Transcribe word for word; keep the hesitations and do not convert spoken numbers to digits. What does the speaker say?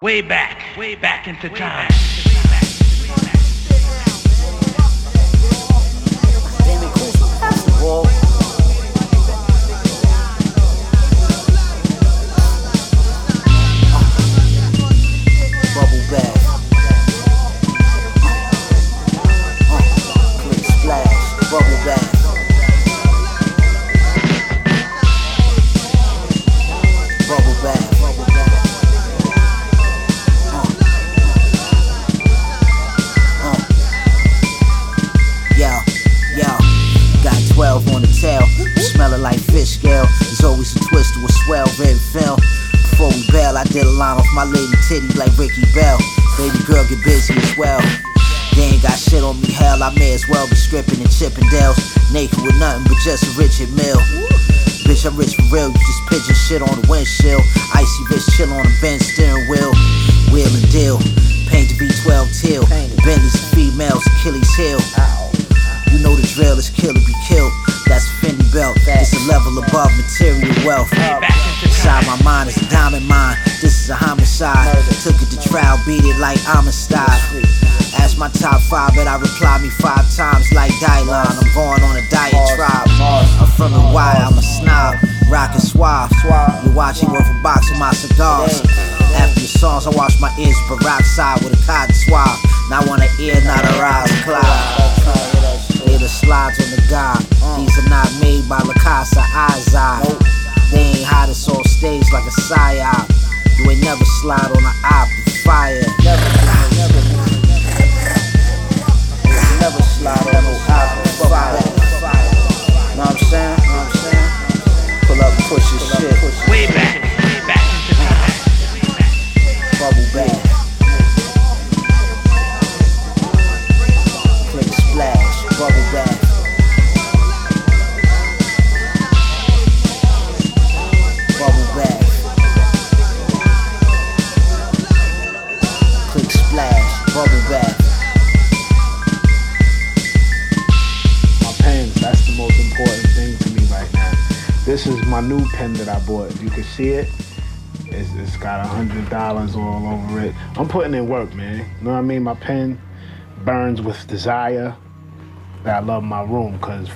Way back, way back into time. Damn it, cool, pass the ball. Bubble bath. Uh, uh, click splash. Bubble bath. Bubble bath. Bubble bath. Uh, uh. Yo, yo. Got twelve on the tail. Smelling like fish scale. There's always a twist to a swell red film. Before we bail, I did a line off my lady titty like Ricky Bell. Baby girl get busy as well. They ain't got shit on me, hell, I may as well be stripping in Chippendales. Naked with nothing but just a Richard Mill. Bitch, I'm rich for real, you just pigeon shit on the windshield. Icy wrist chill on the Benz steering wheel. Wheel and deal, paint the V twelve teal. Bentleys and females, Achilles heel. You know the drill, is kill or be killed. That's a Fendi belt, it's a level above material wealth. Inside my mind is a diamond mine, this is a homicide. Took it to trial, beat it like Amistad. Ask my top five, but I reply me five times like Dylan. I'm going on a diatribe. I'm from the Y, I'm a snob. Rockin' suave. You watching worth a box of my cigars. After your songs, I wash my ears with peroxide with a cotton swab. Now I want an ear, not a rise cloud. They the slides on the god. These are not made by La Casa Izai. They ain't hottest on stage like a psyop. You ain't never slide on an op with fire. Never, never, never slide on no op with fire. Know what I'm saying? Know what I'm saying? Pull up and push your shit. Way back, way back into time. Bubble bath. Click splash. Bubble bath. Bubble bath. Click splash. Bubble bath. My pens, that's the most important thing to me right now. This is my new pen that I bought. If you can see it, it's, it's got a hundred dollars all over it. I'm putting in work, man. You know what I mean? My pen burns with desire. I love my room because